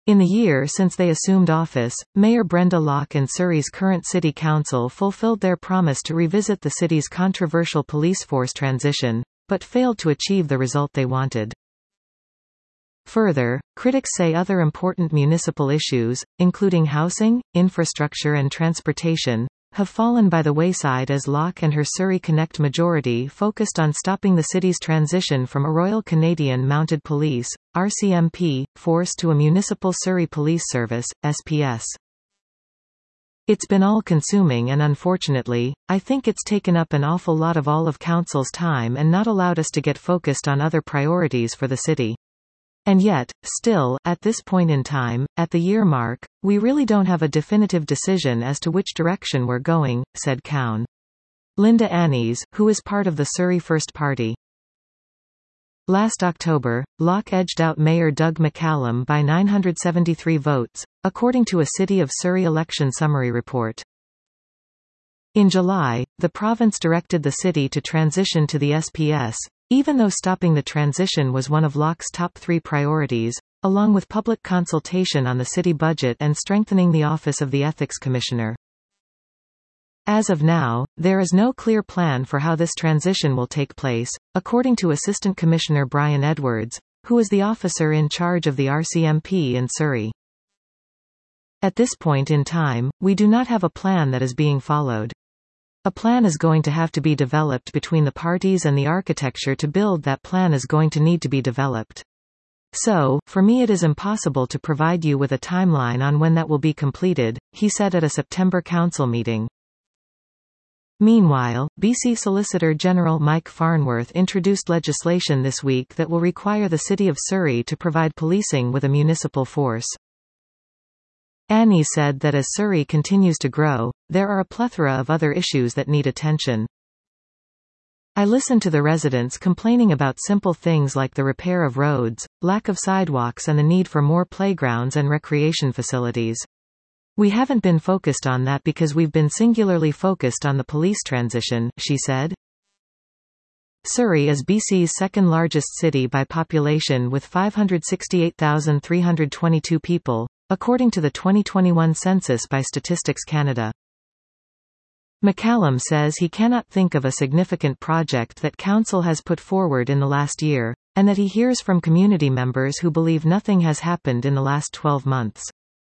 In the year since they assumed office, Mayor Brenda Locke and Surrey's current city council fulfilled their promise to revisit the city's controversial police force transition, but failed to achieve the result they wanted. Further, critics say other important municipal issues, including housing, infrastructure and transportation, have fallen by the wayside as Locke and her Surrey Connect majority focused on stopping the city's transition from a Royal Canadian Mounted Police (RCMP) force to a Municipal Surrey Police Service (SPS). It's been all-consuming and unfortunately, I think it's taken up an awful lot of all of Council's time and not allowed us to get focused on other priorities for the city. And yet, still, at this point in time, at the year mark, we really don't have a definitive decision as to which direction we're going, said Cowan. Linda Annes, who is part of the Surrey First Party. Last October, Locke edged out Mayor Doug McCallum by 973 votes, according to a City of Surrey election summary report. In July, the province directed the city to transition to the SPS, even though stopping the transition was one of Locke's top 3 priorities, along with public consultation on the city budget and strengthening the office of the Ethics Commissioner. As of now, there is no clear plan for how this transition will take place, according to Assistant Commissioner Brian Edwards, who is the officer in charge of the RCMP in Surrey. At this point in time, we do not have a plan that is being followed. A plan is going to have to be developed between the parties, and the architecture to build that plan is going to need to be developed. So, for me it is impossible to provide you with a timeline on when that will be completed, he said at a September council meeting. Meanwhile, BC Solicitor General Mike Farnworth introduced legislation this week that will require the City of Surrey to provide policing with a municipal force. Annie said that as Surrey continues to grow, there are a plethora of other issues that need attention. I listen to the residents complaining about simple things like the repair of roads, lack of sidewalks and the need for more playgrounds and recreation facilities. We haven't been focused on that because we've been singularly focused on the police transition, she said. Surrey is BC's second largest city by population with 568,322 people, according to the 2021 census by Statistics Canada. McCallum says he cannot think of a significant project that Council has put forward in the last year, and that he hears from community members who believe nothing has happened in the last 12 months.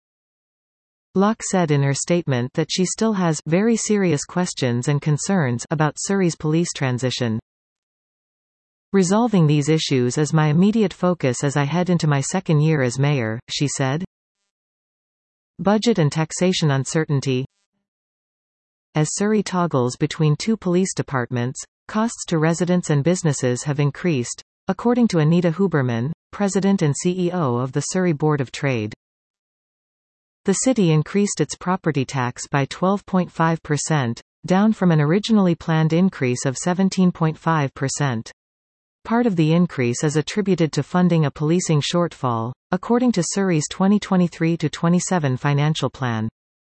Locke said in her statement that she still has very serious questions and concerns about Surrey's police transition. Resolving these issues is my immediate focus as I head into my second year as mayor, she said. Budget and taxation uncertainty. As Surrey toggles between 2 police departments, costs to residents and businesses have increased, according to Anita Huberman, President and CEO of the Surrey Board of Trade. The city increased its property tax by 12.5%, down from an originally planned increase of 17.5%. Part of the increase is attributed to funding a policing shortfall, according to Surrey's 2023-27 financial plan.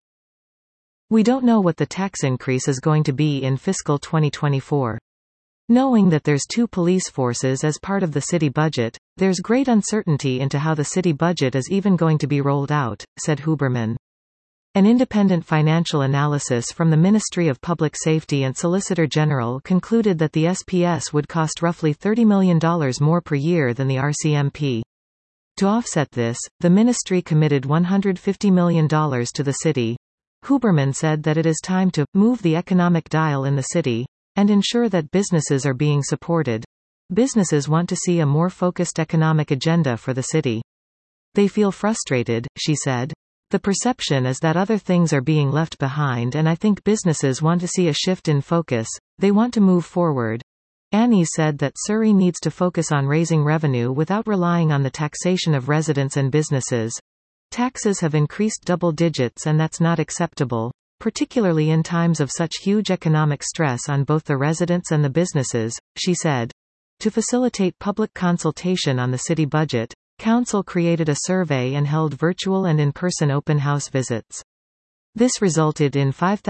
We don't know what the tax increase is going to be in fiscal 2024. Knowing that there's 2 police forces as part of the city budget, there's great uncertainty into how the city budget is even going to be rolled out, said Huberman. An independent financial analysis from the Ministry of Public Safety and Solicitor General concluded that the SPS would cost roughly $30 million more per year than the RCMP. To offset this, the ministry committed $150 million to the city. Huberman said that it is time to move the economic dial in the city and ensure that businesses are being supported. Businesses want to see a more focused economic agenda for the city. They feel frustrated, she said. The perception is that other things are being left behind, and I think businesses want to see a shift in focus. They want to move forward. Annie said that Surrey needs to focus on raising revenue without relying on the taxation of residents and businesses. Taxes have increased double digits and that's not acceptable, particularly in times of such huge economic stress on both the residents and the businesses, she said. To facilitate public consultation on the city budget, Council created a survey and held virtual and in-person open house visits. This resulted in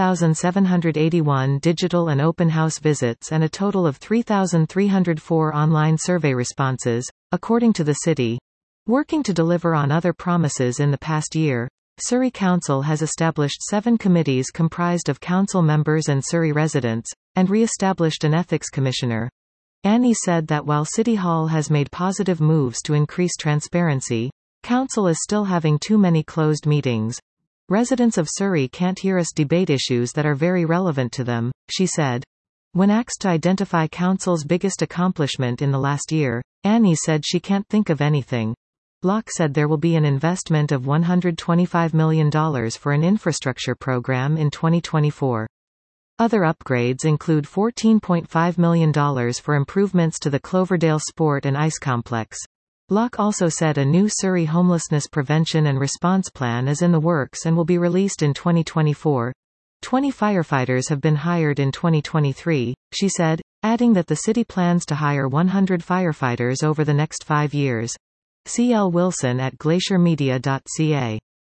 5,781 digital and open house visits and a total of 3,304 online survey responses, according to the city. Working to deliver on other promises in the past year, Surrey Council has established 7 committees comprised of council members and Surrey residents, and re-established an ethics commissioner. Annie said that while City Hall has made positive moves to increase transparency, Council is still having too many closed meetings. Residents of Surrey can't hear us debate issues that are very relevant to them, she said. When asked to identify Council's biggest accomplishment in the last year, Annie said she can't think of anything. Locke said there will be an investment of $125 million for an infrastructure program in 2024. Other upgrades include $14.5 million for improvements to the Cloverdale Sport and Ice Complex. Locke also said a new Surrey homelessness prevention and response plan is in the works and will be released in 2024. 20 firefighters have been hired in 2023, she said, adding that the city plans to hire 100 firefighters over the next 5 years. C.L. Wilson at glaciermedia.ca